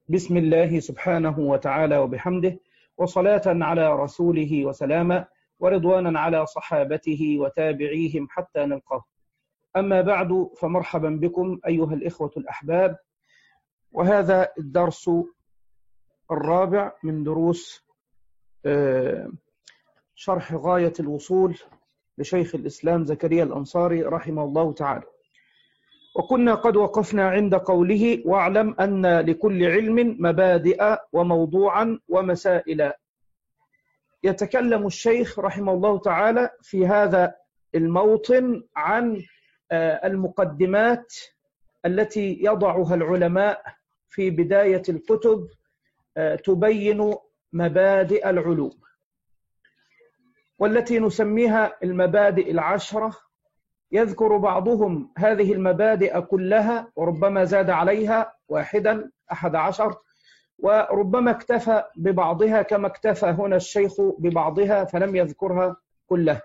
بسم الله سبحانه وتعالى وبحمده، وصلاة على رسوله وسلاما، ورضوانا على صحابته وتابعيهم حتى نلقاه. أما بعد، فمرحبا بكم أيها الإخوة الأحباب، وهذا الدرس الرابع من دروس شرح غاية الوصول لشيخ الإسلام زكريا الأنصاري رحمه الله تعالى. وكنا قد وقفنا عند قوله: واعلم أن لكل علم مبادئ وموضوعا ومسائل. يتكلم الشيخ رحمه الله تعالى في هذا الموطن عن المقدمات التي يضعها العلماء في بداية الكتب تبين مبادئ العلوم، والتي نسميها المبادئ العشرة. يذكر بعضهم هذه المبادئ كلها، وربما زاد عليها واحدا 11، وربما اكتفى ببعضها كما اكتفى هنا الشيخ ببعضها فلم يذكرها كلها.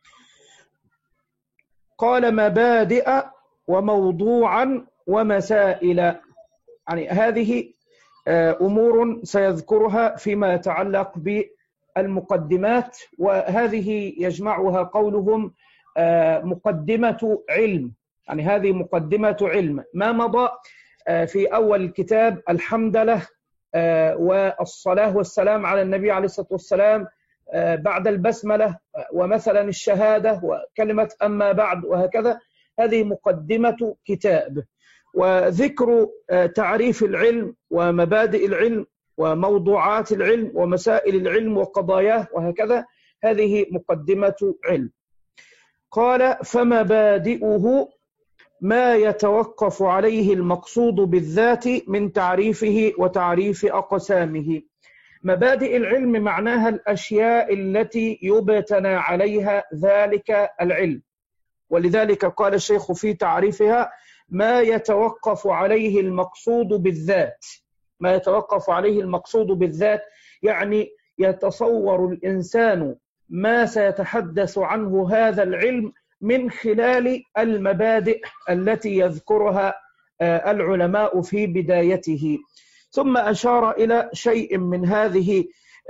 قال: مبادئ وموضوعا ومسائل، يعني هذه أمور سيذكرها فيما يتعلق بالمقدمات، وهذه يجمعها قولهم مقدمة علم، يعني هذه مقدمة علم. ما مضى في أول الكتاب الحمدلله والصلاة والسلام على النبي عليه الصلاة والسلام، بعد البسملة ومثلا الشهادة وكلمة أما بعد، وهكذا. هذه مقدمة كتاب، وذكر تعريف العلم ومبادئ العلم وموضوعات العلم ومسائل العلم وقضاياه، وهكذا. هذه مقدمة علم. قال: فمبادئه ما يتوقف عليه المقصود بالذات من تعريفه وتعريف أقسامه. مبادئ العلم معناها الأشياء التي يبتنى عليها ذلك العلم، ولذلك قال الشيخ في تعريفها: ما يتوقف عليه المقصود بالذات. ما يتوقف عليه المقصود بالذات يعني يتصور الإنسان ما سيتحدث عنه هذا العلم من خلال المبادئ التي يذكرها العلماء في بدايته. ثم أشار إلى شيء من هذه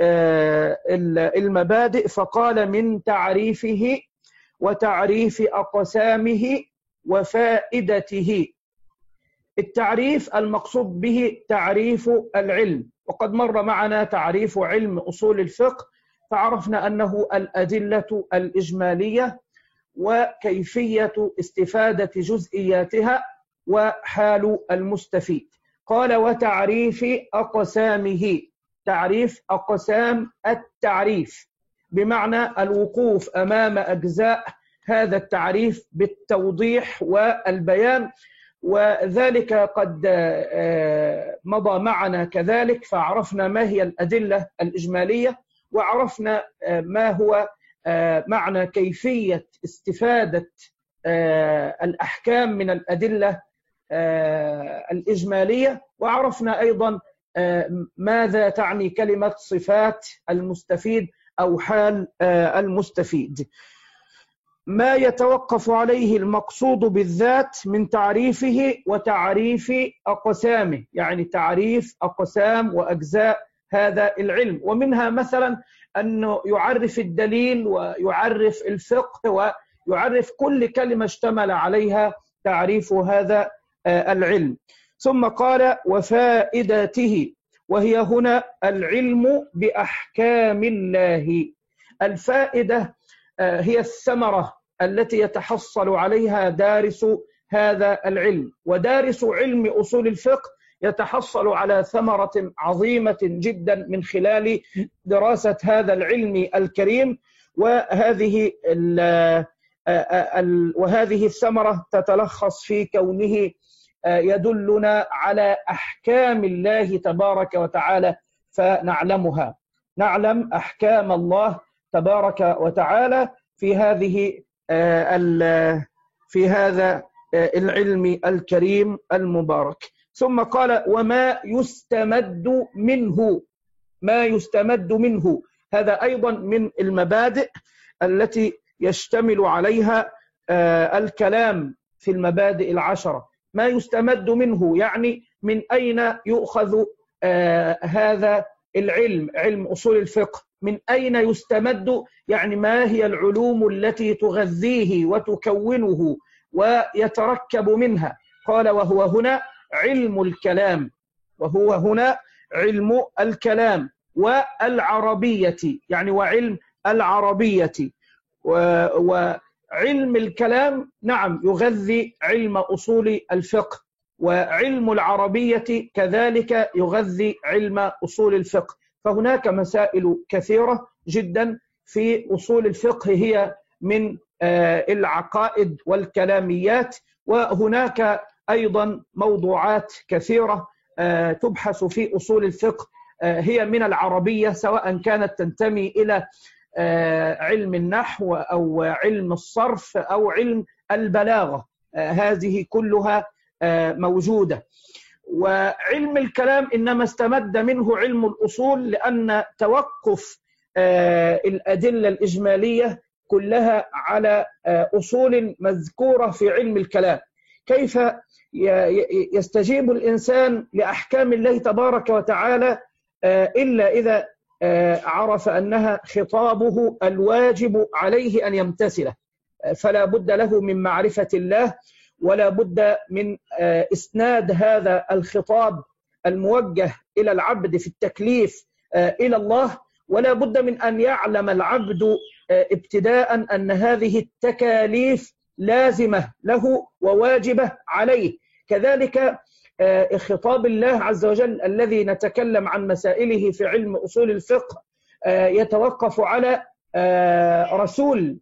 المبادئ فقال: من تعريفه وتعريف أقسامه وفائدته. التعريف المقصود به تعريف العلم، وقد مر معنا تعريف علم أصول الفقه، فعرفنا أنه الأدلة الإجمالية وكيفية استفادة جزئياتها وحال المستفيد. قال: وتعريف أقسامه. تعريف أقسام التعريف بمعنى الوقوف أمام أجزاء هذا التعريف بالتوضيح والبيان، وذلك قد مضى معنا كذلك. فعرفنا ما هي الأدلة الإجمالية، وعرفنا ما هو معنى كيفية استفادة الأحكام من الأدلة الإجمالية، وعرفنا أيضا ماذا تعني كلمة صفات المستفيد أو حال المستفيد. ما يتوقف عليه المقصود بالذات من تعريفه وتعريف أقسامه، يعني تعريف أقسام وأجزاء هذا العلم، ومنها مثلا أنه يعرف الدليل ويعرف الفقه ويعرف كل كلمة اشتمل عليها تعريف هذا العلم. ثم قال: وفائدته، وهي هنا العلم بأحكام الله. الفائدة هي الثمرة التي يتحصل عليها دارس هذا العلم، ودارس علم أصول الفقه يتحصل على ثمرة عظيمة جدا من خلال دراسة هذا العلم الكريم. وهذه الثمرة تتلخص في كونه يدلنا على أحكام الله تبارك وتعالى فنعلمها. نعلم أحكام الله تبارك وتعالى في هذا العلم الكريم المبارك. ثم قال: وما يستمد منه. ما يستمد منه هذا أيضا من المبادئ التي يشتمل عليها الكلام في المبادئ العشرة. ما يستمد منه يعني من أين يؤخذ هذا العلم، علم أصول الفقه، من أين يستمد؟ يعني ما هي العلوم التي تغذيه وتكونه ويتركب منها؟ قال وهو هنا علم الكلام، وهو هنا علم الكلام والعربية، يعني وعلم العربية. وعلم الكلام نعم يغذي علم أصول الفقه، وعلم العربية كذلك يغذي علم أصول الفقه. فهناك مسائل كثيرة جدا في أصول الفقه هي من العقائد والكلاميات، وهناك أيضا موضوعات كثيرة تبحث في أصول الفقه هي من العربية، سواء كانت تنتمي إلى علم النحو أو علم الصرف أو علم البلاغة، هذه كلها موجودة. وعلم الكلام إنما استمد منه علم الأصول، لأن توقف الأدلة الإجمالية كلها على أصول مذكورة في علم الكلام. كيف يستجيب الإنسان لأحكام الله تبارك وتعالى إلا إذا عرف أنها خطابه الواجب عليه أن يمتثله؟ فلا بد له من معرفة الله، ولا بد من إسناد هذا الخطاب الموجه إلى العبد في التكليف إلى الله، ولا بد من أن يعلم العبد ابتداء أن هذه التكاليف لازمة له وواجبة عليه. كذلك خطاب الله عز وجل الذي نتكلم عن مسائله في علم أصول الفقه يتوقف على رسول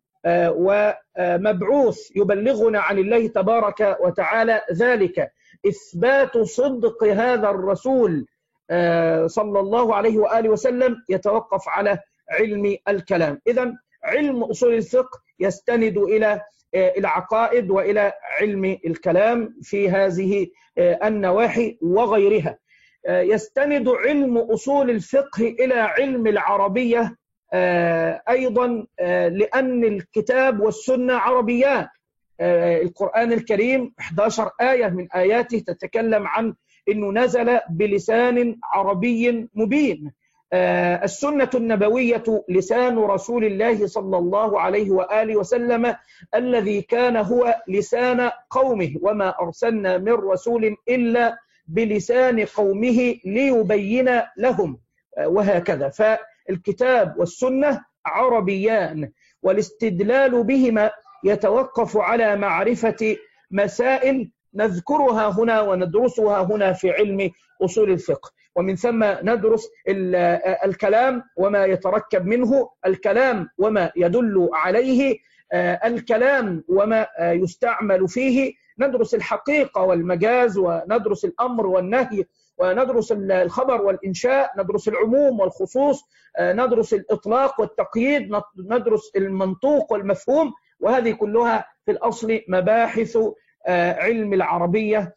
ومبعوث يبلغنا عن الله تبارك وتعالى ذلك. إثبات صدق هذا الرسول صلى الله عليه وآله وسلم يتوقف على علم الكلام. إذن علم أصول الفقه يستند إلى العقائد وإلى علم الكلام في هذه النواحي وغيرها. يستند علم أصول الفقه إلى علم العربية أيضا، لأن الكتاب والسنة عربيان. القرآن الكريم 11 آية من آياته تتكلم عن أنه نزل بلسان عربي مبين. السنة النبوية لسان رسول الله صلى الله عليه وآله وسلم الذي كان هو لسان قومه، وما أرسلنا من رسول إلا بلسان قومه ليبين لهم، وهكذا. فالكتاب والسنة عربيان، والاستدلال بهما يتوقف على معرفة مسائل نذكرها هنا وندرسها هنا في علم أصول الفقه، ومن ثم ندرس الكلام وما يتركب منه، الكلام وما يدل عليه، الكلام وما يستعمل فيه، ندرس الحقيقة والمجاز، وندرس الأمر والنهي، وندرس الخبر والإنشاء، ندرس العموم والخصوص، ندرس الإطلاق والتقييد، ندرس المنطوق والمفهوم. وهذه كلها في الأصل مباحث علم العربية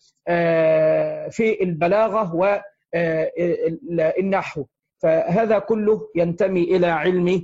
في البلاغة والنحو. فهذا كله ينتمي إلى علم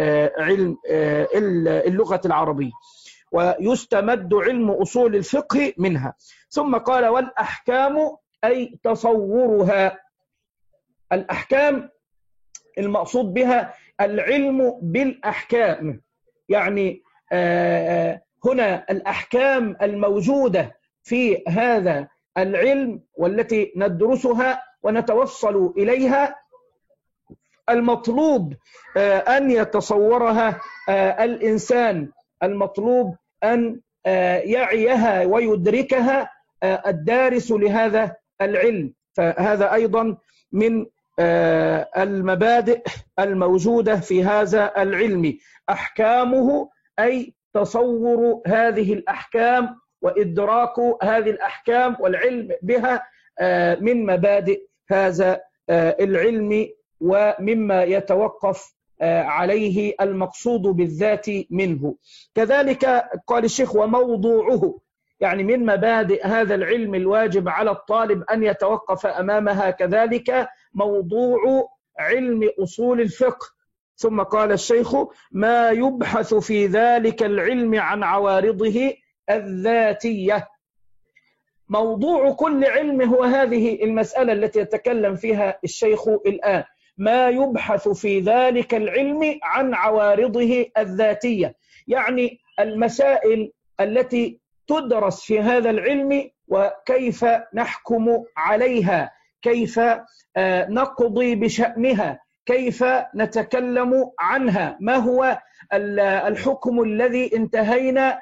اللغة العربية، ويستمد علم أصول الفقه منها. ثم قال والأحكام أي تصورها. الأحكام المقصود بها العلم بالأحكام، يعني هنا الأحكام الموجودة في هذا العلم والتي ندرسها ونتوصل إليها، المطلوب أن يتصورها الإنسان، المطلوب أن يعيها ويدركها الدارس لهذا العلم. فهذا أيضا من المبادئ الموجودة في هذا العلم. أحكامه أي تصور هذه الأحكام وإدراك هذه الأحكام والعلم بها من مبادئ هذا العلم، ومما يتوقف عليه المقصود بالذات منه. كذلك قال الشيخ وموضوعه، يعني من مبادئ هذا العلم الواجب على الطالب أن يتوقف أمامها كذلك موضوع علم أصول الفقه. ثم قال الشيخ ما يبحث في ذلك العلم عن عوارضه الذاتية. موضوع كل علم هو هذه المسألة التي يتكلم فيها الشيخ الآن، ما يبحث في ذلك العلم عن عوارضه الذاتية، يعني المسائل التي تدرس في هذا العلم وكيف نحكم عليها، كيف نقضي بشأنها، كيف نتكلم عنها، ما هو الحكم الذي انتهينا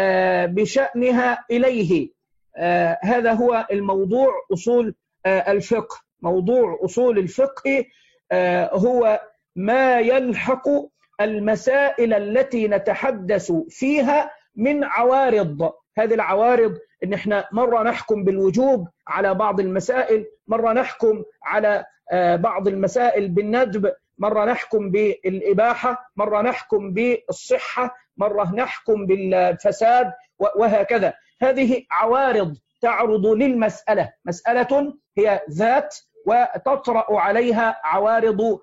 بشأنها إليه. هذا هو الموضوع أصول الفقه. موضوع أصول الفقه هو ما يلحق المسائل التي نتحدث فيها من عوارض. هذه العوارض إن إحنا مرة نحكم بالوجوب على بعض المسائل، مرة نحكم على بعض المسائل بالندب، مرة نحكم بالإباحة، مرة نحكم بالصحة، مرة نحكم بالفساد، وهكذا. هذه عوارض تعرض للمسألة، مسألة هي ذات وتطرأ عليها عوارض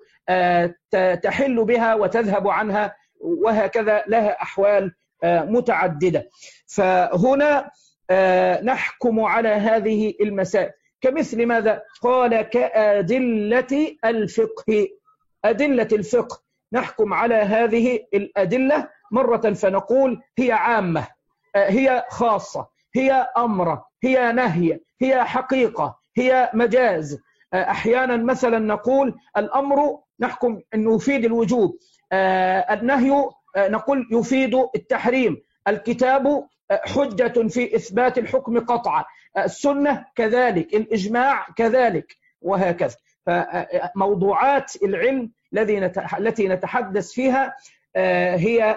تحل بها وتذهب عنها، وهكذا لها أحوال متعددة. فهنا نحكم على هذه المسائل كمثل ماذا؟ قال كأدلة الفقه. أدلة الفقه نحكم على هذه الأدلة مرة فنقول هي عامة، هي خاصة، هي أمر، هي نهي، هي حقيقة، هي مجاز. أحيانا مثلا نقول الأمر نحكم أنه يفيد الوجوب، النهي نقول يفيد التحريم، الكتاب حجة في إثبات الحكم قطعا، السنة كذلك، الإجماع كذلك، وهكذا. فموضوعات العلم التي نتحدث فيها هي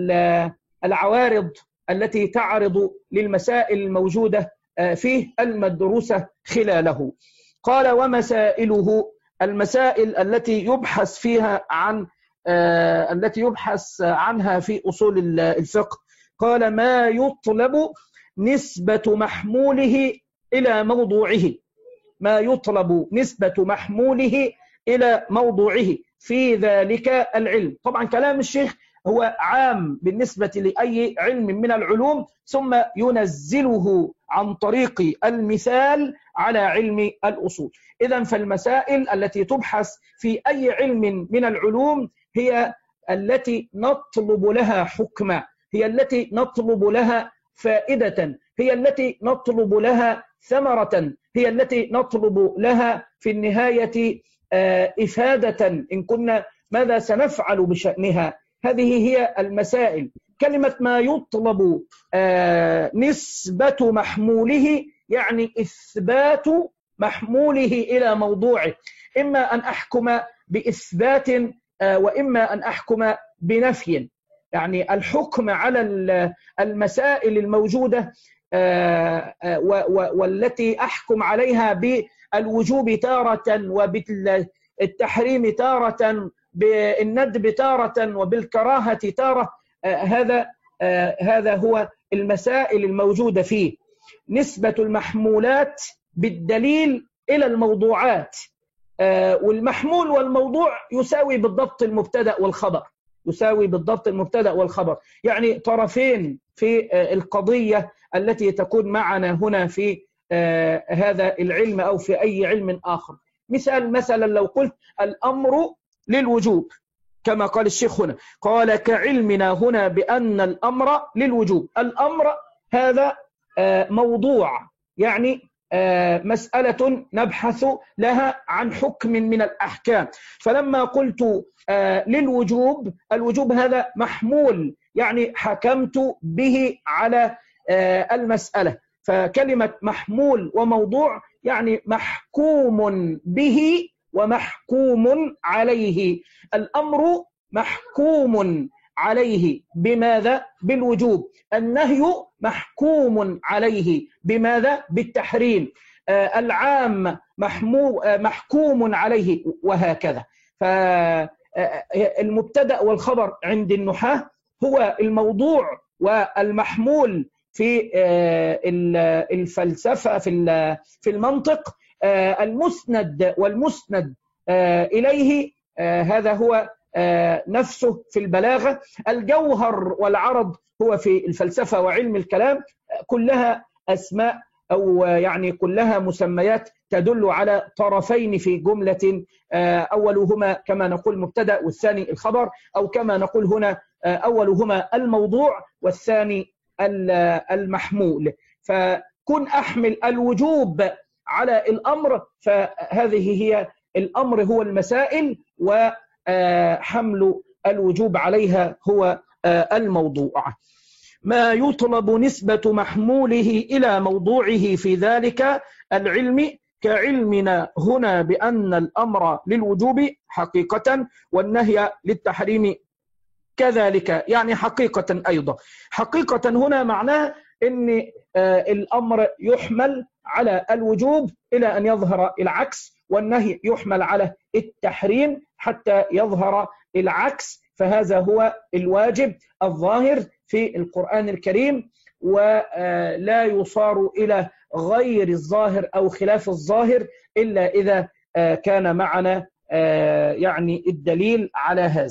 العوارض التي تعرض للمسائل الموجودة فيه المدروسة خلاله. قال ومسائله، المسائل التي يبحث فيها التي يبحث عنها في أصول الفقه. قال ما يطلب نسبة محموله إلى موضوعه، ما يطلب نسبة محموله إلى موضوعه في ذلك العلم. طبعا كلام الشيخ هو عام بالنسبة لأي علم من العلوم، ثم ينزله عن طريق المثال على علم الأصول. إذن فالمسائل التي تبحث في أي علم من العلوم هي التي نطلب لها حكما، هي التي نطلب لها فائدة، هي التي نطلب لها ثمرة، هي التي نطلب لها في النهاية إفادة إن كنا ماذا سنفعل بشأنها. هذه هي المسائل. كلمة ما يطلب نسبة محموله يعني إثبات محموله إلى موضوعه، إما أن أحكم بإثبات وإما أن أحكم بنفي. يعني الحكم على المسائل الموجودة والتي أحكم عليها بالوجوب تارة وبالتحريم تارة، بالندب تارة وبالكراهة تارة، هذا هو المسائل الموجودة فيه. نسبة المحمولات بالدليل إلى الموضوعات، والمحمول والموضوع يساوي بالضبط المبتدأ والخبر، يساوي بالضبط المبتدأ والخبر، يعني طرفين في القضية التي تكون معنا هنا في هذا العلم أو في أي علم آخر. مثلا لو قلت الأمر للوجوب كما قال الشيخ هنا، قال كعلمنا هنا بأن الأمر للوجوب. الأمر هذا موضوع، يعني مسألة نبحث لها عن حكم من الأحكام. فلما قلت للوجوب، الوجوب هذا محمول، يعني حكمت به على المسألة. فكلمة محمول وموضوع يعني محكوم به ومحكوم عليه. الأمر محكوم عليه بماذا؟ بالوجوب. النهي محكوم عليه بماذا؟ بالتحريم. العام محكوم عليه، وهكذا. فالمبتدأ والخبر عند النحاة هو الموضوع والمحمول في الفلسفة، في المنطق المسند والمسند إليه، هذا هو نفسه في البلاغة. الجوهر والعرض هو في الفلسفة وعلم الكلام، كلها أسماء أو يعني كلها مسميات تدل على طرفين في جملة، أولهما كما نقول مبتدأ والثاني الخبر، أو كما نقول هنا أولهما الموضوع والثاني المحمول. فكن أحمل الوجوب على الأمر، فهذه هي الأمر هو المسائل، وحمل الوجوب عليها هو الموضوع. ما يطلب نسبة محموله إلى موضوعه في ذلك العلم، كعلمنا هنا بأن الأمر للوجوب حقيقة والنهي للتحريم كذلك، يعني حقيقة أيضا. حقيقة هنا معناه أن الأمر يحمل على الوجوب إلى أن يظهر العكس، والنهي يحمل على التحريم حتى يظهر العكس، فهذا هو الواجب الظاهر في القرآن الكريم، ولا يصار إلى غير الظاهر أو خلاف الظاهر إلا إذا كان معنا يعني الدليل على هذا.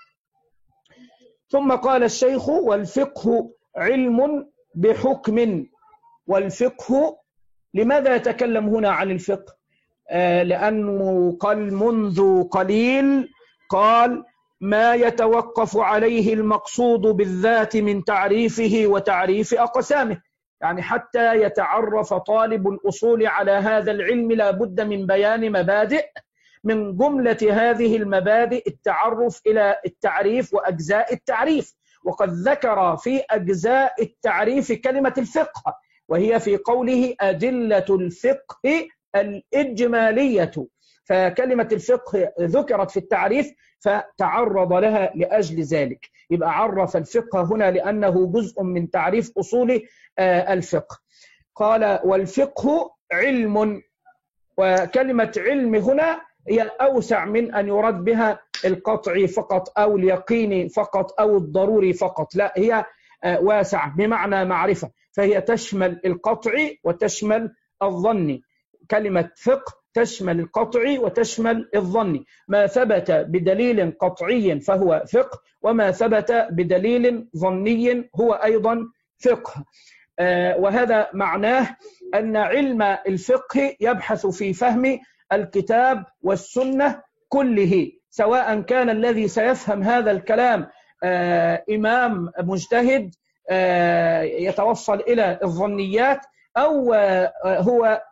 ثم قال الشيخ: والفقه علم بحكم. والفقه، لماذا يتكلم هنا عن الفقه؟ لأنه قال منذ قليل قال ما يتوقف عليه المقصود بالذات من تعريفه وتعريف أقسامه، يعني حتى يتعرف طالب الأصول على هذا العلم لا بد من بيان مبادئ، من جملة هذه المبادئ التعرف إلى التعريف وأجزاء التعريف. وقد ذكر في أجزاء التعريف كلمة الفقه، وهي في قوله أدلة الفقه الإجمالية، فكلمة الفقه ذكرت في التعريف فتعرض لها لأجل ذلك. يبقى عرف الفقه هنا لأنه جزء من تعريف أصول الفقه. قال: والفقه علم. وكلمة علم هنا هي أوسع من أن يراد بها القطعي فقط أو اليقيني فقط أو الضروري فقط، لا، هي واسعة بمعنى معرفة، فهي تشمل القطعي وتشمل الظني. كلمة فقه تشمل القطعي وتشمل الظني، ما ثبت بدليل قطعي فهو فقه، وما ثبت بدليل ظني هو أيضا فقه. وهذا معناه أن علم الفقه يبحث في فهم الكتاب والسنة كله، سواء كان الذي سيفهم هذا الكلام إمام مجتهد يتوصل إلى الظنيات، أو هو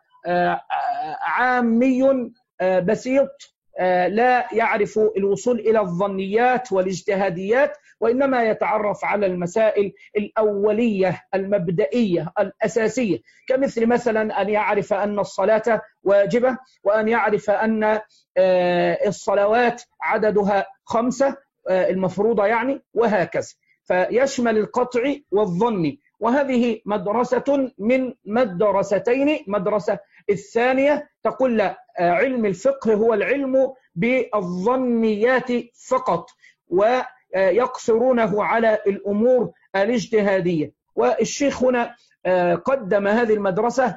عامي بسيط لا يعرف الوصول إلى الظنيات والاجتهاديات، وإنما يتعرف على المسائل الأولية المبدئية الأساسية، كمثل مثلا أن يعرف أن الصلاة واجبة، وأن يعرف أن الصلوات عددها 5 المفروضة يعني، وهكذا. فيشمل القطع والظني، وهذه مدرسة من مدرستين. مدرسة الثانية تقول لا، علم الفقه هو العلم بالظنيات فقط، ويقصرونه على الأمور الاجتهادية. والشيخ هنا قدم هذه المدرسة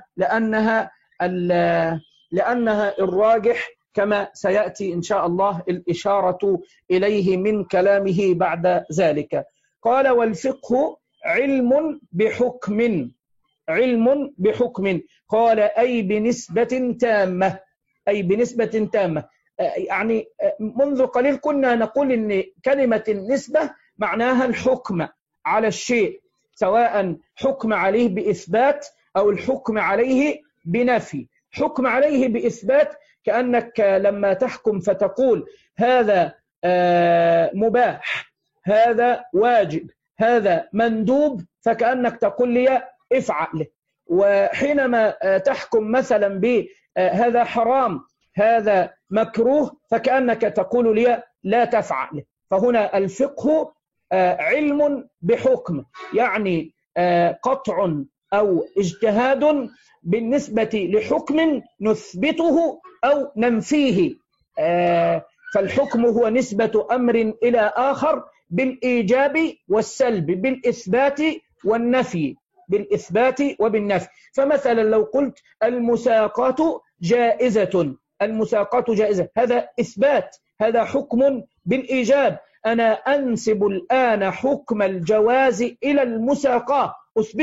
لأنها الراجح، كما سيأتي إن شاء الله الإشارة إليه من كلامه بعد ذلك. قال: والفقه علم بحكم. علم بحكم، قال أي بنسبة تامة. أي بنسبة تامة، يعني منذ قليل كنا نقول إن كلمة النسبة معناها الحكم على الشيء، سواء حكم عليه بإثبات أو الحكم عليه بنفي. حكم عليه بإثبات كأنك لما تحكم فتقول هذا مباح، هذا واجب، هذا مندوب، فكأنك تقول لي افعل. وحينما تحكم مثلا بهذا حرام، هذا مكروه، فكأنك تقول لي لا تفعل. فهنا الفقه علم بحكم، يعني قطع أو اجتهاد بالنسبة لحكم نثبته أو ننفيه. فالحكم هو نسبة أمر إلى آخر بالإيجاب والسلب، بالإثبات والنفي، بالإثبات وبالنفي. فمثلا لو قلت المساقات جائزة، المساقات جائزة، هذا إثبات، هذا حكم بالإيجاب. أنا أنسب الآن حكم الجواز إلى المساقات، أثبته،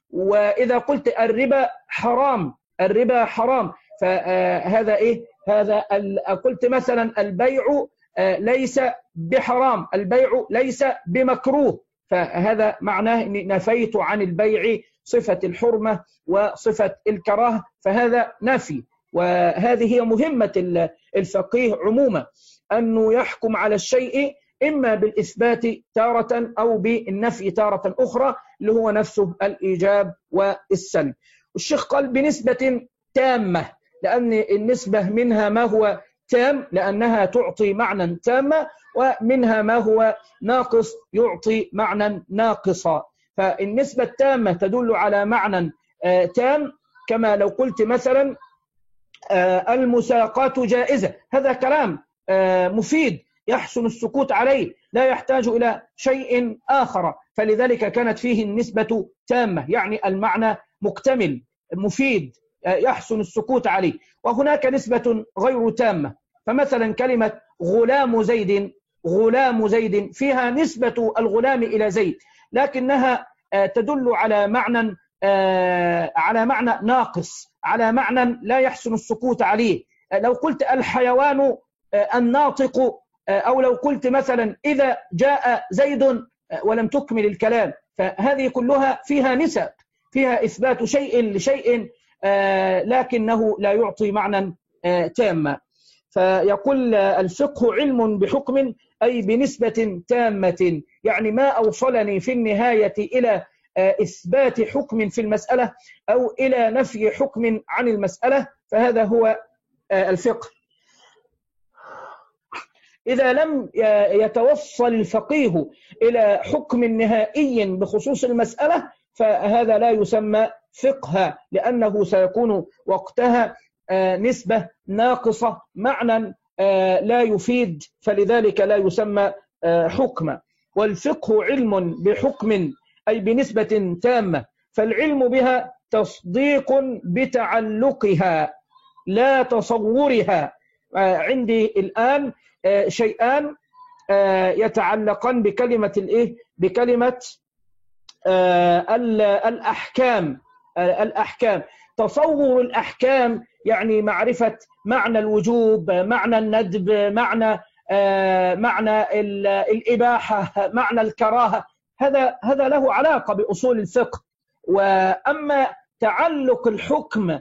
وإذا قلت الربا حرام، الربا حرام، فهذا إيه؟ هذا قلت مثلا البيع ليس بحرام، البيع ليس بمكروه، فهذا معناه أني نفيت عن البيع صفة الحرمة وصفة الكراهة، فهذا نفي. وهذه هي مهمة الفقيه عموما، أنه يحكم على الشيء إما بالإثبات تارة أو بالنفي تارة أخرى، اللي هو نفسه الإيجاب والسلب. الشيخ قال بنسبة تامة، لأن النسبة منها ما هو تام لأنها تعطي معنى تاما، ومنها ما هو ناقص يعطي معنى ناقصا. فالنسبة التامة تدل على معنى تام، كما لو قلت مثلا المساقات جائزة، هذا كلام مفيد يحسن السكوت عليه، لا يحتاج إلى شيء آخر، فلذلك كانت فيه النسبة تامة، يعني المعنى مكتمل مفيد يحسن السكوت عليه. وهناك نسبة غير تامة، فمثلا كلمة غلام زيد، غلام زيد فيها نسبة الغلام إلى زيد، لكنها تدل على معنى ناقص، على معنى لا يحسن السكوت عليه. لو قلت الحيوان الناطق، أو لو قلت مثلا إذا جاء زيد ولم تكمل الكلام، فهذه كلها فيها نسب، فيها إثبات شيء لشيء لكنه لا يعطي معنى تاما. فيقول الفقه علم بحكم، أي بنسبة تامة، يعني ما أوصلني في النهاية إلى إثبات حكم في المسألة أو إلى نفي حكم عن المسألة، فهذا هو الفقه. إذا لم يتوصل الفقيه إلى حكم نهائي بخصوص المسألة فهذا لا يسمى فقها، لأنه سيكون وقتها نسبة ناقصة، معنى لا يفيد، فلذلك لا يسمى حكما. والفقه علم بحكم أي بنسبة تامة، فالعلم بها تصديق بتعلقها لا تصورها. عندي الآن شيئان يتعلقان بكلمة الإيه؟ بكلمة الأحكام. الأحكام، تصور الأحكام يعني معرفة معنى الوجوب، معنى الندب، معنى الإباحة، معنى الكراهة، هذا له علاقة بأصول الفقه. وأما تعلق الحكم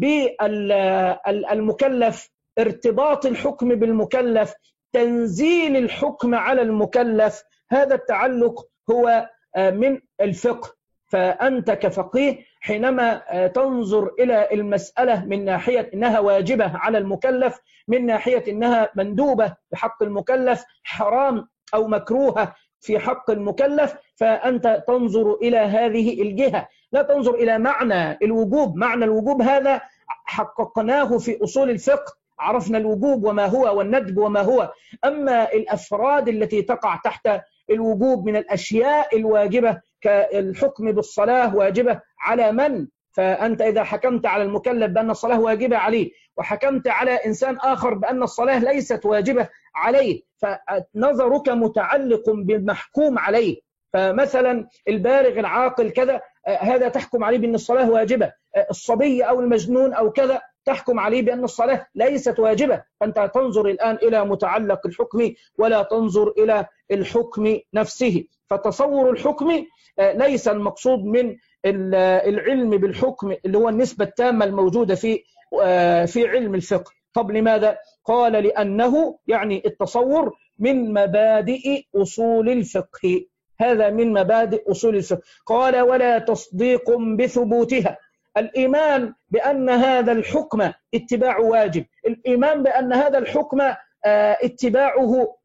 بالمكلف، ارتباط الحكم بالمكلف، تنزيل الحكم على المكلف، هذا التعلق هو من الفقه. فأنت كفقيه حينما تنظر إلى المسألة من ناحية أنها واجبة على المكلف، من ناحية أنها مندوبة في حق المكلف، حرام أو مكروهة في حق المكلف، فأنت تنظر إلى هذه الجهة، لا تنظر إلى معنى الوجوب. معنى الوجوب هذا حققناه في أصول الفقه، عرفنا الوجوب وما هو والندب وما هو. أما الأفراد التي تقع تحت الوجوب من الأشياء الواجبة كالحكم بالصلاة واجبة على من؟ فأنت إذا حكمت على المكلف بأن الصلاة واجبة عليه، وحكمت على إنسان آخر بأن الصلاة ليست واجبة عليه، فنظرك متعلق بالمحكوم عليه. فمثلا البالغ العاقل كذا، هذا تحكم عليه بأن الصلاة واجبة. الصبي أو المجنون أو كذا تحكم عليه بأن الصلاة ليست واجبة. فأنت تنظر الآن إلى متعلق الحكم ولا تنظر إلى الحكم نفسه. فتصور الحكم ليس المقصود من العلم بالحكم اللي هو النسبة التامة الموجودة في علم الفقه. طب لماذا؟ قال لأنه يعني التصور من مبادئ أصول الفقه، هذا من مبادئ أصول الفقه. قال ولا تصديق بثبوتها، الإيمان بأن هذا الحكم اتباع واجب، الإيمان بأن هذا الحكم اتباعه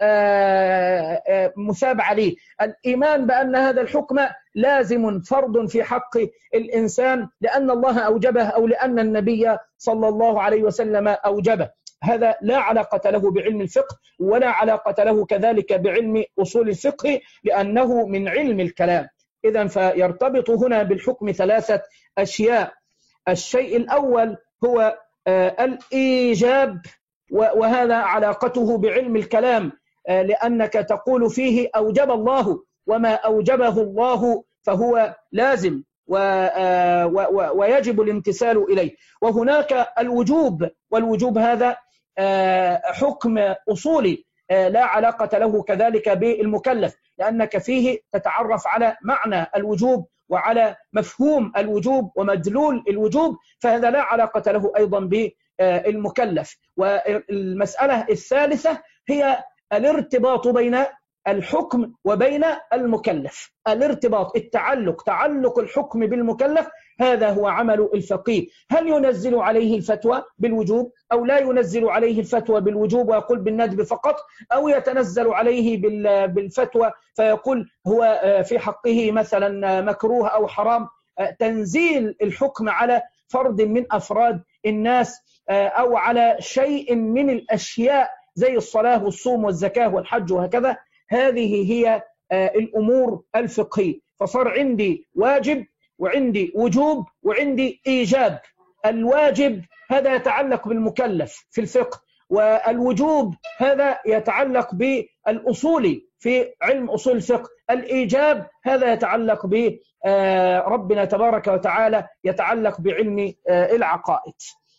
مثاب عليه، الإيمان بأن هذا الحكم لازم فرض في حق الإنسان لأن الله أوجبه أو لأن النبي صلى الله عليه وسلم أوجبه. هذا لا علاقة له بعلم الفقه ولا علاقة له كذلك بعلم أصول الفقه، لأنه من علم الكلام. إذن فيرتبط هنا بالحكم ثلاثة أشياء. الشيء الأول هو الإيجاب، وهذا علاقته بعلم الكلام، لأنك تقول فيه أوجب الله، وما أوجبه الله فهو لازم، ويجب الامتثال إليه. وهناك الوجوب، والوجوب هذا حكم أصولي لا علاقة له كذلك بالمكلف، لأنك فيه تتعرف على معنى الوجوب وعلى مفهوم الوجوب ومدلول الوجوب، فهذا لا علاقة له أيضا بالمكلف. والمسألة الثالثة هي الارتباط بين الحكم وبين المكلف. الارتباط، تعلق الحكم بالمكلف، هذا هو عمل الفقيه. هل ينزل عليه الفتوى بالوجوب أو لا ينزل عليه الفتوى بالوجوب ويقول بالندب فقط، أو يتنزل عليه بالفتوى فيقول هو في حقه مثلا مكروه أو حرام. تنزيل الحكم على فرد من أفراد الناس أو على شيء من الأشياء زي الصلاة والصوم والزكاة والحج وهكذا، هذه هي الأمور الفقهية. فصار عندي واجب وعندي وجوب وعندي إيجاب. الواجب هذا يتعلق بالمكلف في الفقه، والوجوب هذا يتعلق بالأصول في علم أصول الفقه، الإيجاب هذا يتعلق بربنا تبارك وتعالى، يتعلق بعلم العقائد.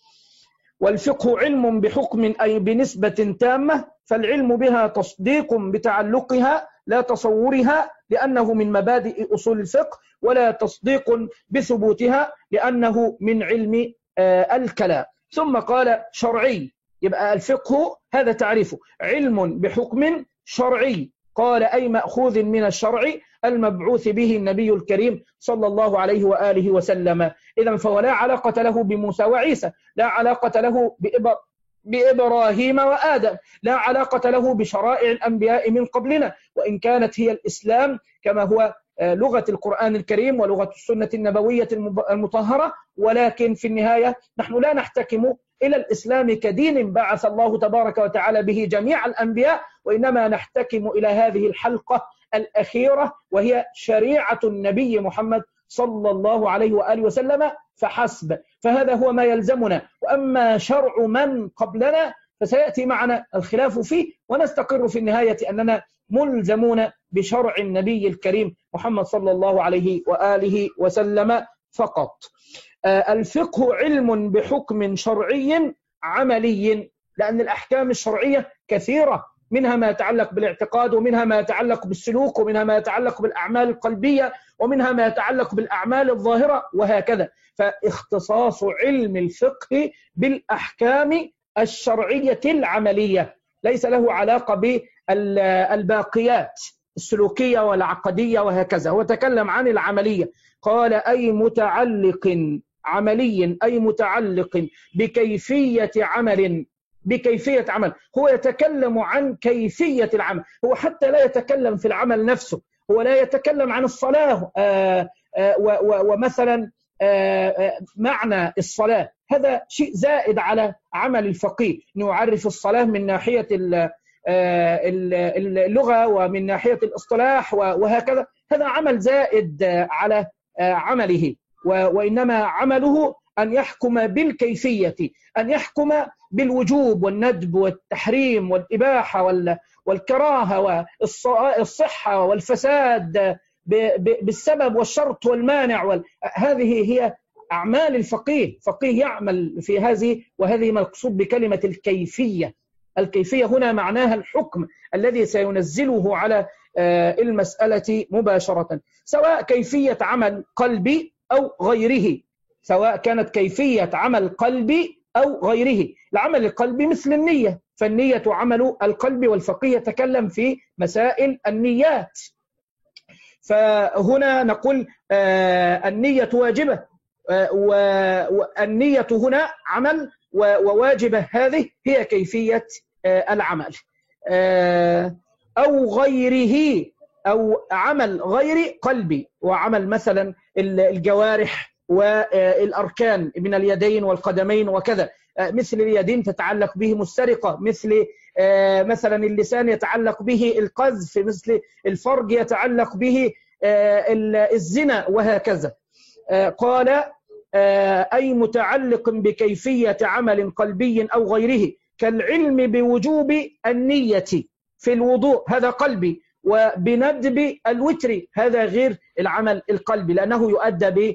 والفقه علم بحكم أي بنسبة تامة، فالعلم بها تصديق بتعلقها لا تصورها لأنه من مبادئ أصول الفقه، ولا تصديق بثبوتها لأنه من علم الكلام. ثم قال شرعي، يبقى الفقه هذا تعريفه علم بحكم شرعي، قال أي مأخوذ من الشرع المبعوث به النبي الكريم صلى الله عليه وآله وسلم. إذن فهو لا علاقة له بموسى وعيسى، لا علاقة له بإبراهيم وآدم، لا علاقة له بشرائع الأنبياء من قبلنا، وإن كانت هي الإسلام كما هو لغة القرآن الكريم ولغة السنة النبوية المطهرة، ولكن في النهاية نحن لا نحتكم إلى الإسلام كدين بعث الله تبارك وتعالى به جميع الأنبياء، وإنما نحتكم إلى هذه الحلقة الأخيرة وهي شريعة النبي محمد صلى الله عليه وآله وسلم فحسب. فهذا هو ما يلزمنا، وأما شرع من قبلنا فسيأتي معنا الخلاف فيه، ونستقر في النهاية أننا ملزمون بشرع النبي الكريم محمد صلى الله عليه وآله وسلم فقط. الفقه علم بحكم شرعي عملي، لأن الأحكام الشرعية كثيرة، منها ما يتعلق بالاعتقاد، ومنها ما يتعلق بالسلوك، ومنها ما يتعلق بالأعمال القلبية، ومنها ما يتعلق بالأعمال الظاهرة وهكذا. فاختصاص علم الفقه بالأحكام الشرعية العملية ليس له علاقة بالباقيات السلوكية والعقدية وهكذا، هو تكلم عن العملية. قال أي متعلق عملي، أي متعلق بكيفية عمل، بكيفية عمل. هو يتكلم عن كيفية العمل، هو حتى لا يتكلم في العمل نفسه، هو لا يتكلم عن الصلاة ومثلا معنى الصلاة، هذا شيء زائد على عمل الفقيه، أنه يعرف الصلاة من ناحية اللغة ومن ناحية الاصطلاح وهكذا، هذا عمل زائد على عمله، وإنما عمله أن يحكم بالكيفية، أن يحكم بالوجوب والندب والتحريم والإباحة والكراهة والصحة والفساد بالسبب والشرط والمانع هذه هي أعمال الفقيه. فقيه يعمل في هذه، وهذه مقصود بكلمة الكيفية. الكيفية هنا معناها الحكم الذي سينزله على المسألة مباشرة، سواء كيفية عمل قلبي أو غيره، سواء كانت كيفية عمل قلبي أو غيره. العمل القلبي مثل النية، فالنية عمل القلب، والفقيه يتكلم في مسائل النيات. فهنا نقول النية واجبة، والنية هنا عمل، وواجبة هذه هي كيفية العمل. أو غيره، أو عمل غير قلبي، وعمل مثلا الجوارح والأركان من اليدين والقدمين وكذا، مثل اليدين تتعلق بهم السرقة، مثلا اللسان يتعلق به القذف، مثل الفرج يتعلق به الزنا وهكذا. قال أي متعلق بكيفية عمل قلبي أو غيره، كالعلم بوجوب النية في الوضوء، هذا قلبي، وبندب الوتر، هذا غير العمل القلبي لأنه يؤدى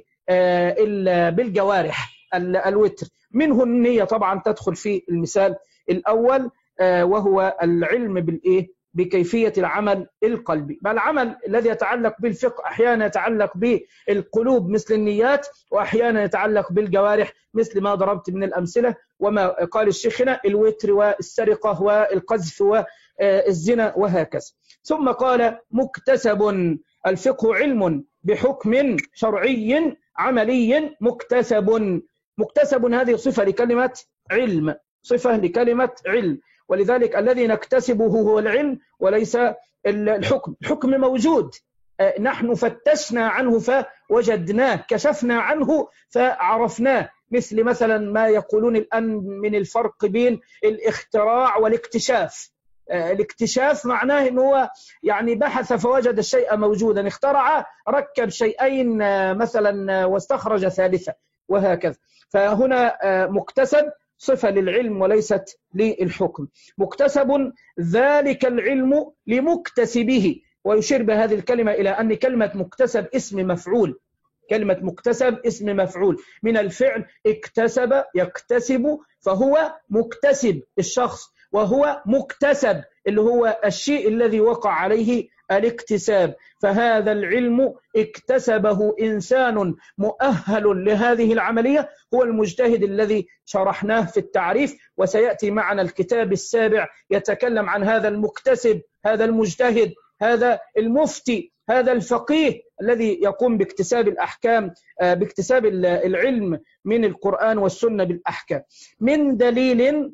بالجوارح الوتر. منه النية طبعا تدخل في المثال الأول، وهو العلم بكيفية العمل القلبي. العمل الذي يتعلق بالفقه أحيانا يتعلق بالقلوب مثل النيات، وأحيانا يتعلق بالجوارح مثل ما ضربت من الأمثلة وما قال الشيخ هنا، الوتر والسرقة والقذف والزنا وهكذا. ثم قال مكتسب، الفقه علم بحكم شرعي عملي مكتسب. مكتسب هذه صفة لكلمة علم، صفة لكلمة علم، ولذلك الذي نكتسبه هو العلم وليس الحكم. الحكم موجود، نحن فتشنا عنه فوجدناه، كشفنا عنه فعرفناه، مثلا ما يقولون الآن من الفرق بين الاختراع والاكتشاف. الاكتشاف معناه أنه هو يعني بحث فوجد الشيء موجودا، اخترع ركب شيئين مثلا واستخرج ثالثة وهكذا. فهنا مكتسب صفة للعلم وليست للحكم. مكتسب ذلك العلم لمكتسبه، ويشير بهذه الكلمة إلى أن كلمة مكتسب اسم مفعول. كلمة مكتسب اسم مفعول من الفعل اكتسب يكتسب، فهو مكتسب الشخص، وهو مكتسب اللي هو الشيء الذي وقع عليه الاكتساب. فهذا العلم اكتسبه إنسان مؤهل لهذه العملية، هو المجتهد الذي شرحناه في التعريف، وسيأتي معنا الكتاب السابع يتكلم عن هذا المكتسب، هذا المجتهد، هذا المفتي، هذا الفقيه الذي يقوم باكتساب الأحكام، باكتساب العلم من القرآن والسنة بالأحكام من دليل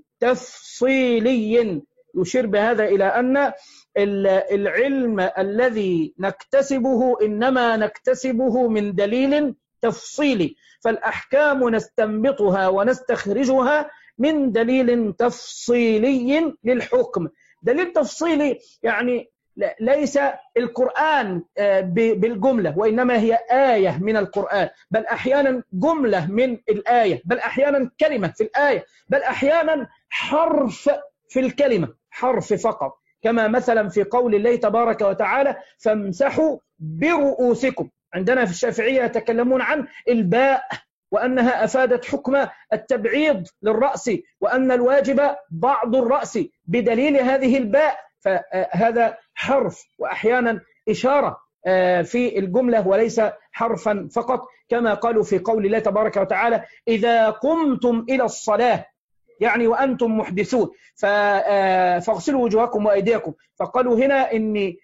تفصيلي. يشير بهذا إلى أن العلم الذي نكتسبه إنما نكتسبه من دليل تفصيلي، فالأحكام نستنبطها ونستخرجها من دليل تفصيلي للحكم. دليل تفصيلي يعني ليس القرآن بالجملة، وإنما هي آية من القرآن، بل أحيانا جملة من الآية، بل أحيانا كلمة في الآية، بل أحيانا حرف في الكلمة، حرف فقط، كما مثلا في قول الله تبارك وتعالى فامسحوا برؤوسكم. عندنا في الشافعية يتكلمون عن الباء وأنها أفادت حكم التبعيض للرأس، وأن الواجب بعض الرأس بدليل هذه الباء، فهذا حرف وأحيانا إشارة في الجملة وليس حرفا فقط، كما قالوا في قول الله تبارك وتعالى إذا قمتم إلى الصلاة، يعني وأنتم محدثون فاغسلوا وجوهكم وأيديكم. فقالوا هنا إن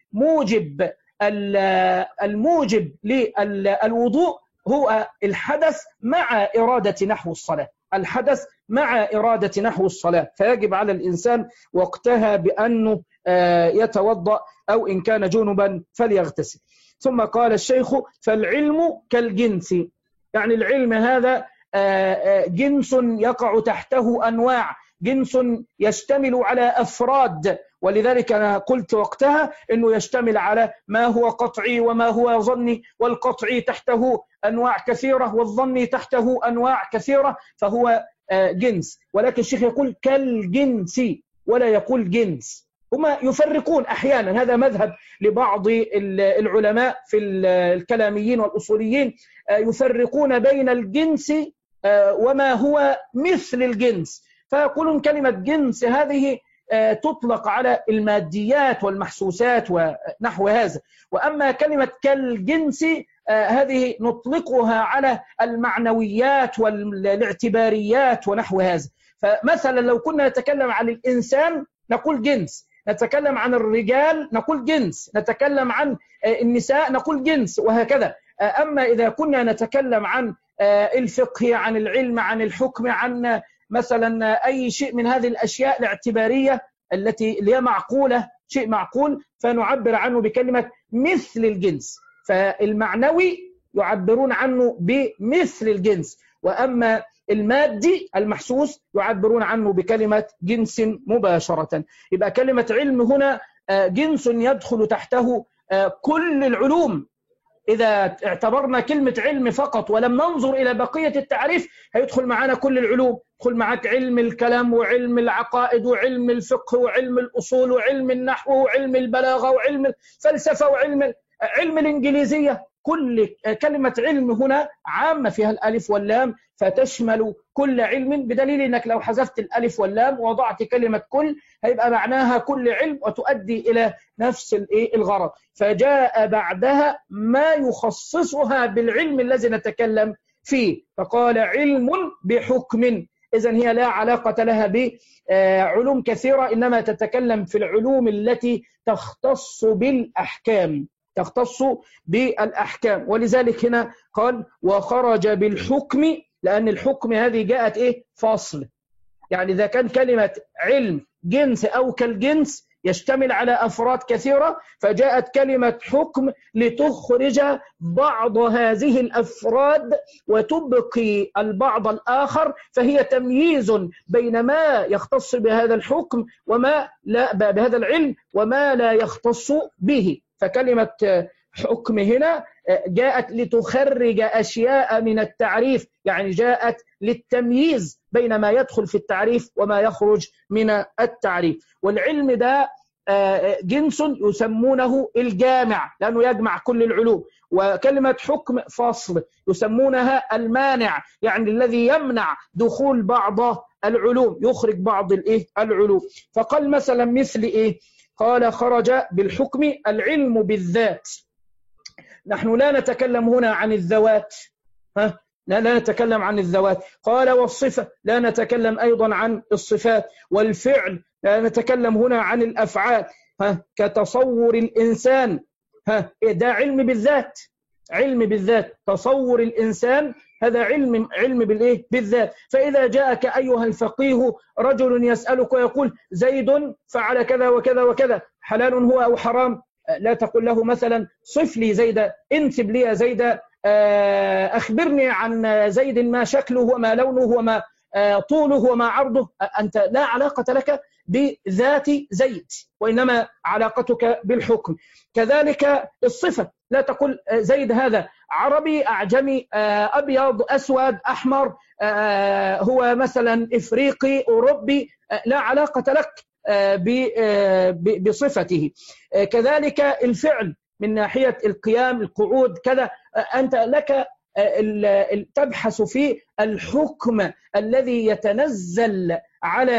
الموجب للوضوء هو الحدث مع إرادة نحو الصلاة، الحدث مع إرادة نحو الصلاة، فيجب على الإنسان وقتها بأنه يتوضأ أو إن كان جنبا فليغتسل. ثم قال الشيخ فالعلم كالجنس، يعني العلم هذا جنس يقع تحته أنواع، جنس يشتمل على أفراد، ولذلك أنا قلت وقتها أنه يشتمل على ما هو قطعي وما هو ظني، والقطعي تحته أنواع كثيرة والظني تحته أنواع كثيرة، فهو جنس. ولكن الشيخ يقول كالجنس ولا يقول جنس. هما يفرقون أحيانا، هذا مذهب لبعض العلماء في الكلاميين والأصوليين، يفرقون بين الجنس وما هو مثل الجنس، فيقولون كلمة جنس هذه تطلق على الماديات والمحسوسات ونحو هذا، وأما كلمة كالجنس هذه نطلقها على المعنويات والاعتباريات ونحو هذا. فمثلا لو كنا نتكلم عن الإنسان نقول جنس، نتكلم عن الرجال نقول جنس، نتكلم عن النساء نقول جنس، وهكذا. أما إذا كنا نتكلم عن الفقه، عن العلم، عن الحكم، عن مثلا أي شيء من هذه الأشياء الاعتبارية التي هي معقولة، شيء معقول، فنعبر عنه بكلمة مثل الجنس. فالمعنوي يعبرون عنه بمثل الجنس، وأما المادي المحسوس يعبرون عنه بكلمة جنس مباشرة. يبقى كلمة علم هنا جنس يدخل تحته كل العلوم إذا اعتبرنا كلمة علم فقط ولم ننظر إلى بقية التعريف هيدخل معنا كل العلوم، يدخل معك علم الكلام وعلم العقائد وعلم الفقه وعلم الأصول وعلم النحو وعلم البلاغة وعلم الفلسفة وعلم الإنجليزية. كل كلمة علم هنا عامة فيها الألف واللام فتشمل كل علم، بدليل أنك لو حذفت الألف واللام ووضعت كلمة كل هيبقى معناها كل علم وتؤدي إلى نفس الغرض. فجاء بعدها ما يخصصها بالعلم الذي نتكلم فيه، فقال علم بحكم. إذن هي لا علاقة لها بعلوم كثيرة، إنما تتكلم في العلوم التي تختص بالأحكام، تختص بالأحكام. ولذلك هنا قال وخرج بالحكم، لأن الحكم هذه جاءت فاصل. يعني إذا كان كلمة علم جنس أو كالجنس يشتمل على أفراد كثيرة، فجاءت كلمة حكم لتخرج بعض هذه الأفراد وتبقي البعض الآخر، فهي تمييز بين ما يختص بهذا الحكم وما لا بهذا العلم وما لا يختص به. فكلمة حكم هنا جاءت لتخرج أشياء من التعريف، يعني جاءت للتمييز بين ما يدخل في التعريف وما يخرج من التعريف. والعلم ده جنس يسمونه الجامع لأنه يجمع كل العلوم، وكلمة حكم فصل يسمونها المانع، يعني الذي يمنع دخول بعض العلوم، يخرج بعض العلوم. فقال مثلا مثل قال خرج بالحكم العلم بالذات. نحن لا نتكلم هنا عن الذوات، لا نتكلم عن الذوات. قال والصفة لا نتكلم أيضا عن الصفات. والفعل لا نتكلم هنا عن الأفعال، كتصور الإنسان، ده علم بالذات، علم بالذات. تصور الإنسان هذا علم بالذات. فإذا جاءك أيها الفقيه رجل يسألك ويقول زيد فعل كذا وكذا وكذا، حلال هو أو حرام، لا تقل له مثلا صف لي زيد، انسب لي زيد، أخبرني عن زيد ما شكله وما لونه وما طوله وما عرضه. أنت لا علاقة لك بذات زيد، وإنما علاقتك بالحكم. كذلك الصفة، لا تقول زيد هذا عربي أعجمي أبيض أسود أحمر، هو مثلا إفريقي أوروبي، لا علاقة لك بصفته. كذلك الفعل من ناحية القيام القعود كذا، أنت لك تبحث في الحكم الذي يتنزل على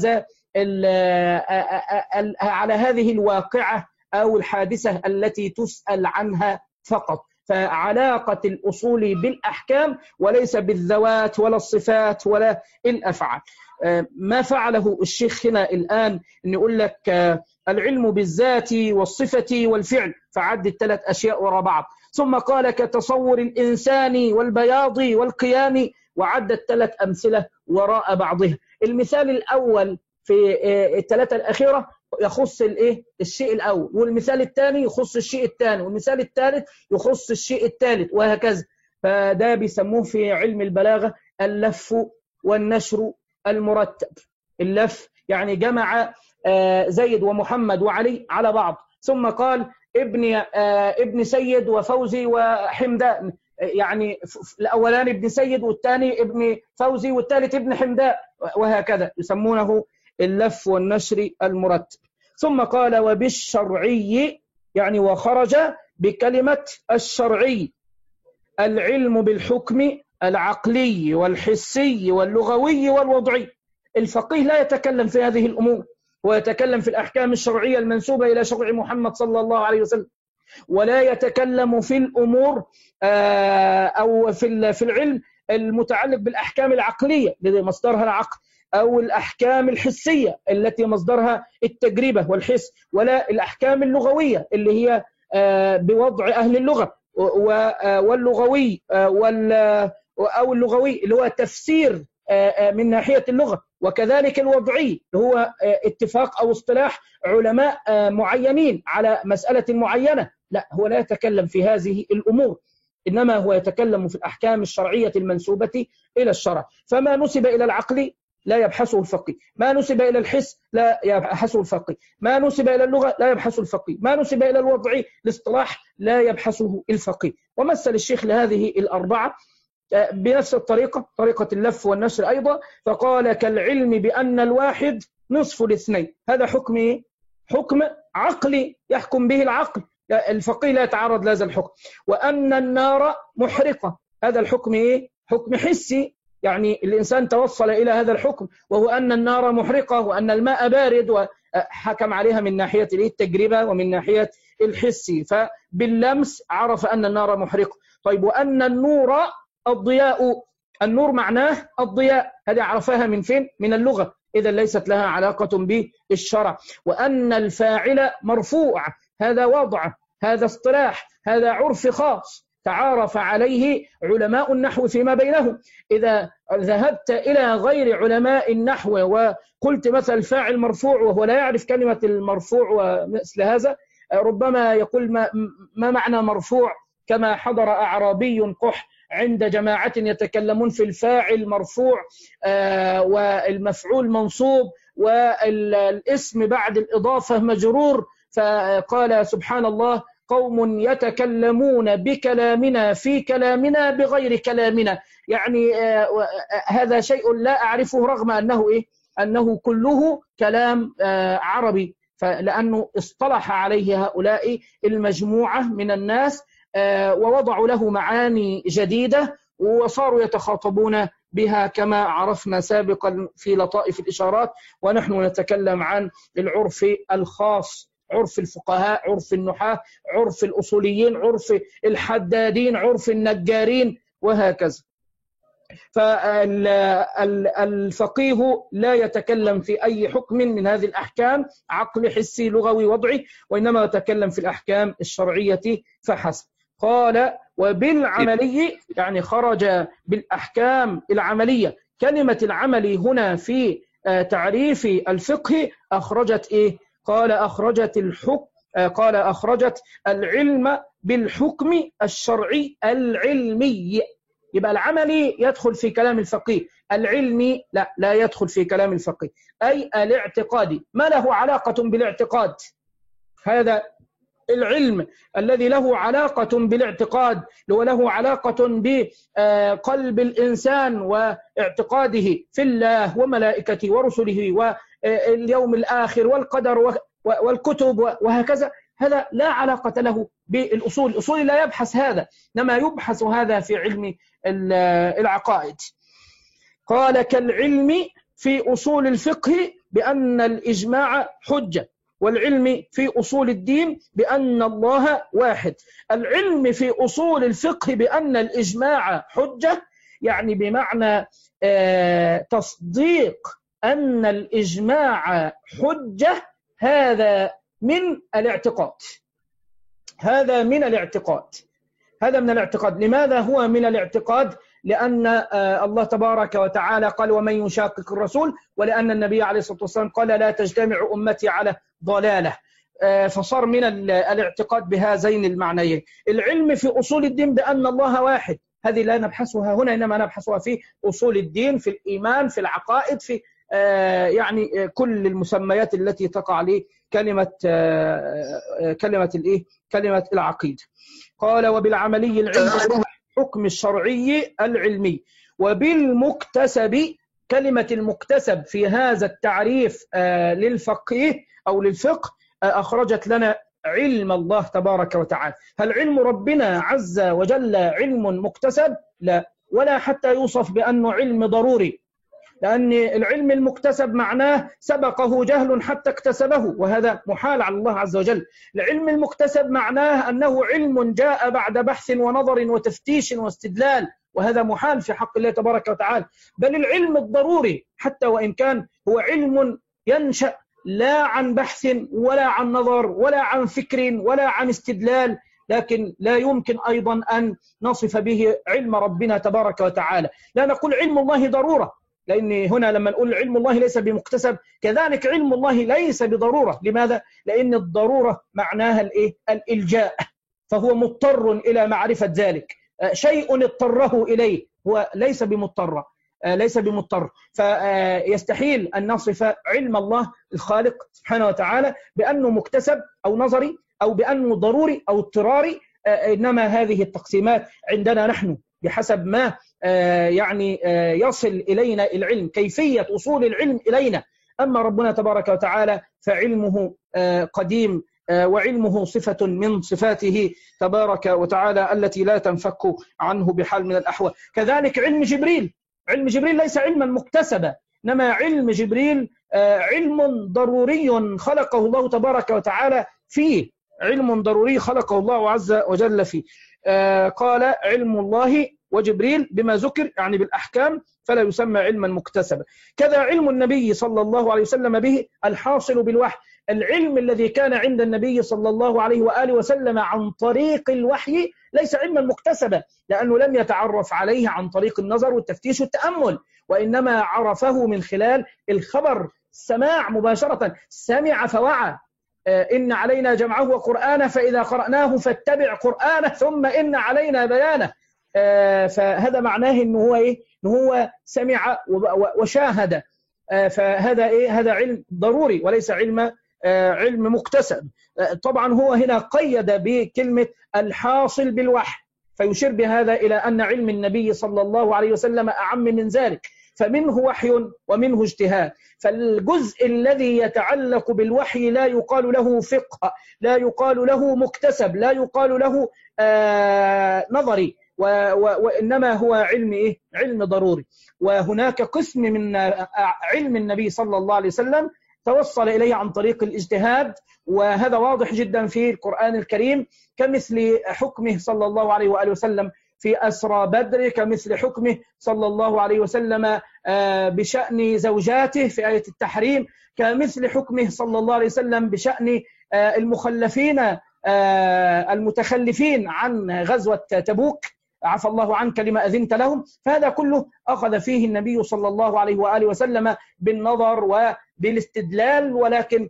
هذه الواقعة أو الحادثة التي تسأل عنها فقط. فعلاقة الأصول بالأحكام وليس بالذوات ولا الصفات ولا الأفعال. ما فعله الشيخ هنا الآن أن يقول لك العلم بالذات والصفة والفعل، فعد الثلاث أشياء وراء بعض، ثم قال كتصور الإنسان والبياض والقيام، وعد الثلاث أمثلة وراء بعضها. المثال الأول في الثلاثة الأخيرة يخص الشيء الأول، والمثال الثاني يخص الشيء الثاني، والمثال الثالث يخص الشيء الثالث، وهكذا. فده بيسموه في علم البلاغة اللف والنشر المرتب. اللف يعني جمع زيد ومحمد وعلي على بعض، ثم قال ابن سيد وفوزي وحمدان، يعني الأولاني ابن سيد والثاني ابن فوزي والثالث ابن حمدان، وهكذا يسمونه اللف والنشر المرتب. ثم قال وبالشرعي، يعني وخرج بكلمة الشرعي العلم بالحكم العقلي والحسي واللغوي والوضعي. الفقيه لا يتكلم في هذه الأمور، ويتكلم في الأحكام الشرعية المنسوبة إلى شرع محمد صلى الله عليه وسلم، ولا يتكلم في الأمور أو في العلم المتعلق بالأحكام العقلية التي مصدرها العقل، أو الأحكام الحسية التي مصدرها التجربة والحس، ولا الأحكام اللغوية اللي هي بوضع أهل اللغة، واللغوي أو اللغوي اللي هو تفسير من ناحية اللغة، وكذلك الوضعي اللي هو اتفاق أو اصطلاح علماء معينين على مسألة معينة. لا، هو لا يتكلم في هذه الأمور، إنما هو يتكلم في الأحكام الشرعية المنسوبة إلى الشرع. فما نسب إلى العقل لا يبحثه الفقيه، ما نسب إلى الحس لا يبحثه الفقيه، ما نسب إلى اللغة لا يبحثه الفقيه، ما نسب إلى الوضع الاصطلاح لا يبحثه الفقيه. ومثل الشيخ لهذه الأربعة بنفس الطريقة، طريقة اللف والنشر أيضا، فقال كالعلم بأن الواحد نصف الاثنين. هذا حكم حكم عقلي يحكم به العقل، الفقيه لا يتعرض لهذا الحكم. وأن النار محرقة، هذا الحكم إيه؟ حكم حسي، يعني الإنسان توصل إلى هذا الحكم، وهو أن النار محرقة وأن الماء بارد، وحكم عليها من ناحية التجربة ومن ناحية الحسي، فباللمس عرف أن النار محرقة. طيب وأن النور الضياء، النور معناه الضياء، هذه عرفها من فين؟ من اللغة، إذا ليست لها علاقة بالشرع. وأن الفاعل مرفوع، هذا وضع، هذا اصطلاح، هذا عرف خاص تعارف عليه علماء النحو فيما بينهم. إذا ذهبت إلى غير علماء النحو وقلت مثل فاعل مرفوع وهو لا يعرف كلمة المرفوع ومثل هذا، ربما يقول ما معنى مرفوع، كما حضر أعرابي قح عند جماعة يتكلمون في الفاعل مرفوع والمفعول منصوب والاسم بعد الإضافة مجرور، فقال سبحان الله قوم يتكلمون بكلامنا في كلامنا بغير كلامنا، يعني هذا شيء لا أعرفه رغم أنه أنه كله كلام عربي، لأنه اصطلح عليه هؤلاء المجموعة من الناس ووضعوا له معاني جديدة وصاروا يتخاطبون بها كما عرفنا سابقا في لطائف الإشارات. ونحن نتكلم عن العرف الخاص، عرف الفقهاء، عرف النحاة، عرف الأصوليين، عرف الحدادين، عرف النجارين، وهكذا. فالفقيه لا يتكلم في أي حكم من هذه الأحكام عقل حسي لغوي وضعي، وإنما يتكلم في الأحكام الشرعية فحسب. قال وبالعملي، يعني خرج بالأحكام العملية. كلمة العملي هنا في تعريف الفقه أخرجت إيه؟ قال أخرجت الحكم، قال أخرجت العلم بالحكم الشرعي العلمي. يبقى العملي يدخل في كلام الفقيه، العلمي لا يدخل في كلام الفقيه، أي الاعتقادي، ما له علاقة بالاعتقاد. هذا العلم الذي له علاقة بالاعتقاد وله علاقة بقلب الإنسان واعتقاده في الله وملائكته ورسله واليوم الآخر والقدر والكتب وهكذا، هذا لا علاقة له بالأصول. الأصول لا يبحث هذا، إنما يبحث هذا في علم العقائد. قال كالعلم في أصول الفقه بأن الإجماع حجة، والعلم في أصول الدين بأن الله واحد. العلم في أصول الفقه بأن الإجماع حجة، يعني بمعنى تصديق أن الإجماع حجة، هذا من الاعتقاد، هذا من الاعتقاد، هذا من الاعتقاد. لماذا هو من الاعتقاد؟ لأن الله تبارك وتعالى قال ومن يشاقق الرسول، ولأن النبي عليه الصلاة والسلام قال لا تجتمع أمتي على ضلالة، فصار من الاعتقاد بهذين المعنيين. العلم في أصول الدين بأن الله واحد، هذه لا نبحثها هنا، إنما نبحثها في أصول الدين، في الإيمان، في العقائد، في يعني كل المسميات التي تقع لكلمة كلمة العقيدة. قال وبالعملي العلم حكم الشرعي العلمي، وبالمكتسب، كلمة المكتسب في هذا التعريف للفقيه أو للفقه أخرجت لنا علم الله تبارك وتعالى. هل علم ربنا عز وجل علم مكتسب؟ لا، ولا حتى يوصف بأنه علم ضروري، لأن العلم المكتسب معناه سبقه جهل حتى اكتسبه، وهذا محال على الله عز وجل. العلم المكتسب معناه أنه علم جاء بعد بحث ونظر وتفتيش واستدلال، وهذا محال في حق الله تبارك وتعالى. بل العلم الضروري حتى وإن كان هو علم ينشأ لا عن بحث ولا عن نظر ولا عن فكر ولا عن استدلال، لكن لا يمكن أيضا أن نصف به علم ربنا تبارك وتعالى. لا نقول علم الله ضرورة، لأن هنا لما نقول علم الله ليس بمكتسب، كذلك علم الله ليس بضرورة. لماذا؟ لأن الضرورة معناها الإلجاء، فهو مضطر إلى معرفة ذلك، شيء اضطره إليه، هو ليس بمضطر. ليس بمضطر. فيستحيل أن نصف علم الله الخالق سبحانه وتعالى بأنه مكتسب أو نظري أو بأنه ضروري أو اضطراري، إنما هذه التقسيمات عندنا نحن بحسب ما يعني يصل إلينا العلم، كيفية وصول العلم إلينا. أما ربنا تبارك وتعالى فعلمه قديم، وعلمه صفة من صفاته تبارك وتعالى التي لا تنفك عنه بحال من الأحوال. كذلك علم جبريل، علم جبريل ليس علما مكتسبا، إنما علم جبريل علم ضروري خلقه الله تبارك وتعالى فيه، علم ضروري خلقه الله عز وجل فيه. قال علم الله وجبريل بما ذكر يعني بالأحكام، فلا يسمى علما مكتسبا. كذا علم النبي صلى الله عليه وسلم به الحاصل بالوحي، العلم الذي كان عند النبي صلى الله عليه وآله وسلم عن طريق الوحي ليس علما مكتسبا، لأنه لم يتعرف عليه عن طريق النظر والتفتيش والتأمل، وإنما عرفه من خلال الخبر، السماع مباشرة، سمع فوعى. إن علينا جمعه وقرآنه فإذا قرأناه فاتبع قرآنه ثم إن علينا بيانه. فهذا معناه إنه هو إيه؟ إنه هو سمع وشاهد. فهذا إيه؟ هذا علم ضروري وليس علم مكتسب. طبعا هو هنا قيد بكلمة الحاصل بالوحي، فيشير بهذا إلى أن علم النبي صلى الله عليه وسلم أعم من ذلك، فمنه وحي ومنه اجتهاد. فالجزء الذي يتعلق بالوحي لا يقال له فقه، لا يقال له مكتسب، لا يقال له نظري، وإنما هو علم إيه؟ علم ضروري. وهناك قسم من علم النبي صلى الله عليه وسلم توصل إليه عن طريق الاجتهاد، وهذا واضح جدا في القرآن الكريم، كمثل حكمه صلى الله عليه وآله وسلم في أسرى بدر، كمثل حكمه صلى الله عليه وسلم بشأن زوجاته في آية التحريم، كمثل حكمه صلى الله عليه وسلم بشأن المخلفين المتخلفين عن غزوة تبوك، عفى الله عنك لما أذنت لهم. فهذا كله أخذ فيه النبي صلى الله عليه وآله وسلم بالنظر وبالاستدلال، ولكن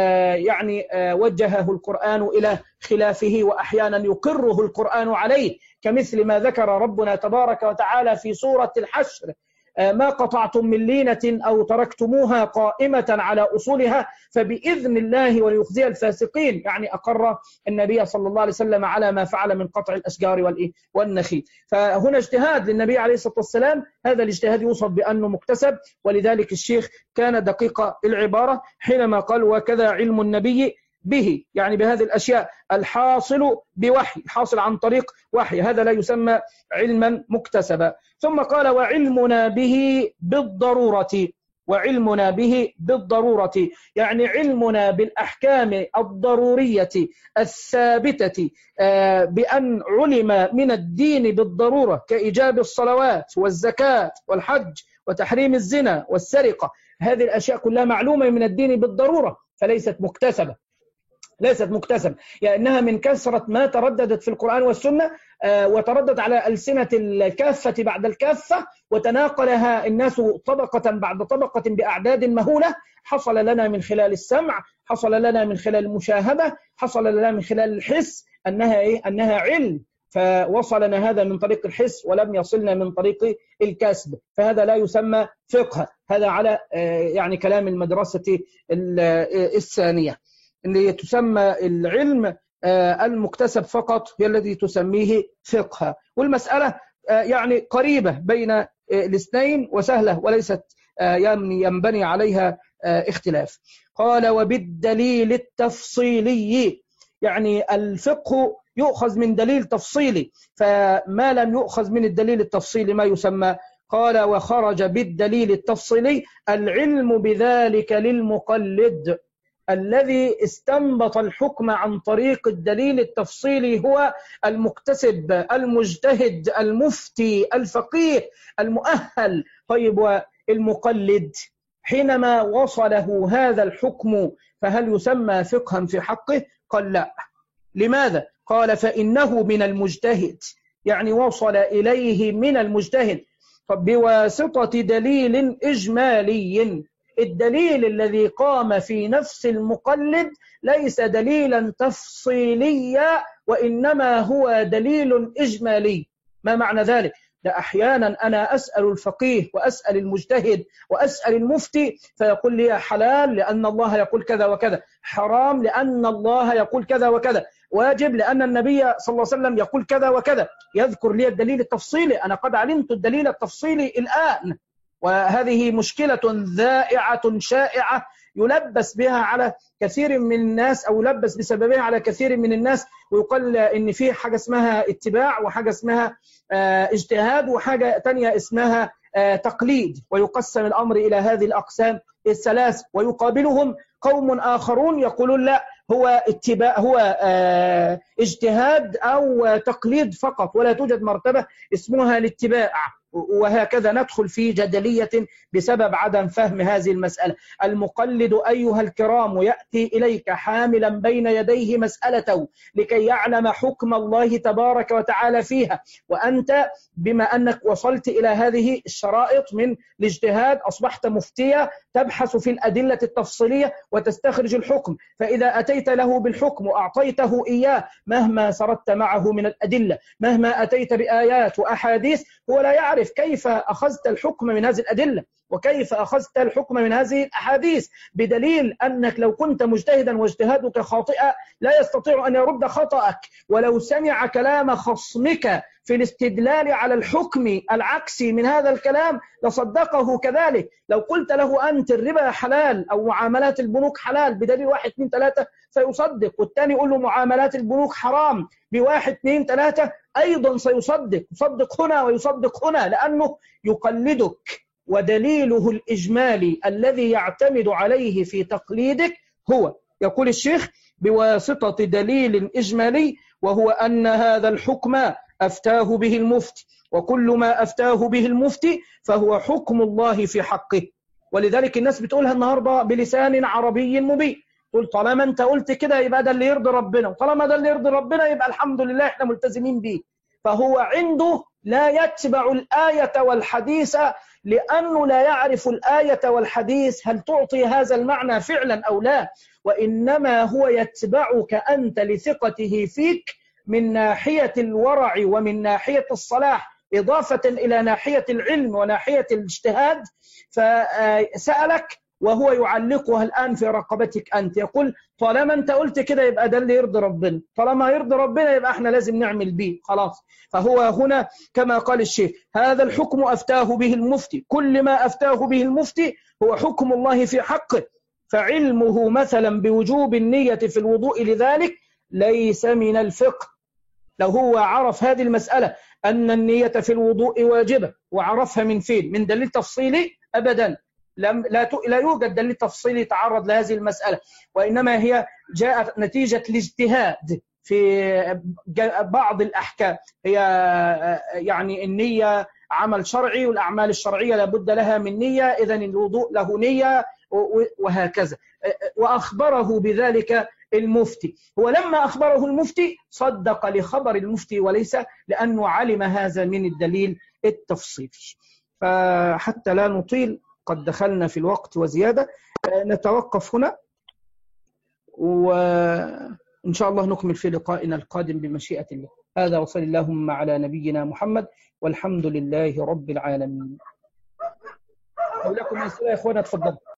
يعني وجهه القرآن إلى خلافه، وأحيانا يقره القرآن عليه، كمثل ما ذكر ربنا تبارك وتعالى في سورة الحشر: ما قطعتم من لينة أو تركتموها قائمة على أصولها فبإذن الله وليخزي الفاسقين. يعني أقر النبي صلى الله عليه وسلم على ما فعل من قطع الأشجار والنخيل. فهنا اجتهاد للنبي عليه الصلاة والسلام، هذا الاجتهاد يوصف بأنه مكتسب. ولذلك الشيخ كان دقيق العبارة حينما قال وكذا علم النبي به، يعني بهذه الأشياء، الحاصل بوحي، الحاصل عن طريق وحي، هذا لا يسمى علما مكتسبا. ثم قال وعلمنا به بالضرورة، وعلمنا به بالضرورة يعني علمنا بالأحكام الضرورية الثابتة بأن علم من الدين بالضرورة، كإيجاب الصلوات والزكاة والحج وتحريم الزنا والسرقة. هذه الأشياء كلها معلومة من الدين بالضرورة، فليست مكتسبة، ليست مكتسبة، لأنها من كثرة ما ترددت في القرآن والسنة، وتردد على ألسنة الكافة بعد الكافة، وتناقلها الناس طبقة بعد طبقة بأعداد مهولة. حصل لنا من خلال السمع، حصل لنا من خلال المشاهدة، حصل لنا من خلال الحس أنها إيه؟ أنها علم، فوصلنا هذا من طريق الحس ولم يصلنا من طريق الكسب، فهذا لا يسمى فقه. هذا على يعني كلام المدرسة الثانية، اللي تسمى العلم المكتسب فقط هي الذي تسميه فقه. والمسألة يعني قريبة بين الاثنين وسهلة، وليست ينبني عليها اختلاف. قال وبالدليل التفصيلي، يعني الفقه يؤخذ من دليل تفصيلي، فما لم يؤخذ من الدليل التفصيلي ما يسمى. قال وخرج بالدليل التفصيلي العلم بذلك للمقلد، الذي استنبط الحكم عن طريق الدليل التفصيلي هو المكتسب المجتهد المفتي الفقيه المؤهل. طيب والمقلد حينما وصله هذا الحكم فهل يسمى فقها في حقه؟ قال لا. لماذا؟ قال فإنه من المجتهد، يعني وصل إليه من المجتهد بواسطة دليل إجمالي. الدليل الذي قام في نفس المقلد ليس دليلا تفصيليا، وإنما هو دليل إجمالي. ما معنى ذلك؟ ده أحيانا أنا أسأل الفقيه وأسأل المجتهد وأسأل المفتي فيقول لي حلال لأن الله يقول كذا وكذا، حرام لأن الله يقول كذا وكذا، واجب لأن النبي صلى الله عليه وسلم يقول كذا وكذا، يذكر لي الدليل التفصيلي. أنا قد علمت الدليل التفصيلي الآن، وهذه مشكلة ذائعة شائعة يلبس بها على كثير من الناس، أو يلبس بسببها على كثير من الناس، ويقال إن في حاجة اسمها اتباع، وحاجة اسمها اجتهاد، وحاجة تانية اسمها تقليد، ويقسم الأمر إلى هذه الأقسام الثلاث. ويقابلهم قوم آخرون يقولون لا، هو اتباع، هو اجتهاد أو تقليد فقط، ولا توجد مرتبة اسمها الاتباع. وهكذا ندخل في جدلية بسبب عدم فهم هذه المسألة. المقلد أيها الكرام يأتي إليك حاملا بين يديه مسألة لكي يعلم حكم الله تبارك وتعالى فيها، وأنت بما أنك وصلت إلى هذه الشرائط من الاجتهاد أصبحت مفتيا تبحث في الأدلة التفصيلية وتستخرج الحكم. فإذا أتيت له بالحكم وأعطيته إياه مهما سردت معه من الأدلة، مهما أتيت بآيات وأحاديث، هو لا يعرف كيف أخذت الحكم من هذه الأدلة وكيف أخذت الحكم من هذه الأحاديث، بدليل أنك لو كنت مجتهدا واجتهادك خاطئا لا يستطيع أن يرد خطأك. ولو سمع كلام خصمك في الاستدلال على الحكم العكسي من هذا الكلام لصدقه كذلك. لو قلت له أنت الربا حلال أو معاملات البنوك حلال بدليل 1 2 3 سيصدق، والثاني يقول له معاملات البنوك حرام ب1 2 3 أيضا سيصدق، يصدق هنا ويصدق هنا، لأنه يقلدك. ودليله الإجمالي الذي يعتمد عليه في تقليدك هو، يقول الشيخ، بواسطة دليل إجمالي، وهو أن هذا الحكم أفتاه به المفتي، وكل ما أفتاه به المفتي فهو حكم الله في حقه. ولذلك الناس بتقولها النهاردة بلسان عربي مبين، تقول طالما أنت قلت كده يبقى ده اللي يرضي ربنا، وطالما ده اللي يرضي ربنا يبقى الحمد لله احنا ملتزمين به. فهو عنده لا يتبع الآية والحديث لأنه لا يعرف الآية والحديث هل تعطي هذا المعنى فعلا أو لا، وإنما هو يتبعك أنت لثقته فيك من ناحية الورع ومن ناحية الصلاح، إضافة إلى ناحية العلم وناحية الاجتهاد. فسألك وهو يعلقها الآن في رقبتك أنت، يقول طالما أنت قلت كده يبقى ده اللي يرضي ربنا، طالما يرضي ربنا يبقى احنا لازم نعمل بيه خلاص. فهو هنا كما قال الشيخ هذا الحكم أفتاه به المفتي، كل ما أفتاه به المفتي هو حكم الله في حقه. فعلمه مثلا بوجوب النية في الوضوء لذلك ليس من الفقه. لو هو عرف هذه المسألة أن النية في الوضوء واجبة وعرفها من فين؟ من دليل تفصيلي؟ أبدا، لا يوجد دليل تفصيلي يتعرض لهذه المسألة، وإنما هي جاءت نتيجة الاجتهاد في بعض الأحكام. هي يعني النية عمل شرعي، والأعمال الشرعية لابد لها من نية، إذن الوضوء له نية، وهكذا. وأخبره بذلك المفتي. هو لما أخبره المفتي صدق لخبر المفتي وليس لأنه علم هذا من الدليل التفصيلي. فحتى لا نطيل قد دخلنا في الوقت وزيادة، نتوقف هنا، وإن شاء الله نكمل في لقائنا القادم بمشيئة الله. هذا وصلى اللهم على نبينا محمد والحمد لله رب العالمين. لو لكم أسئلة يا إخوانا تفضلوا.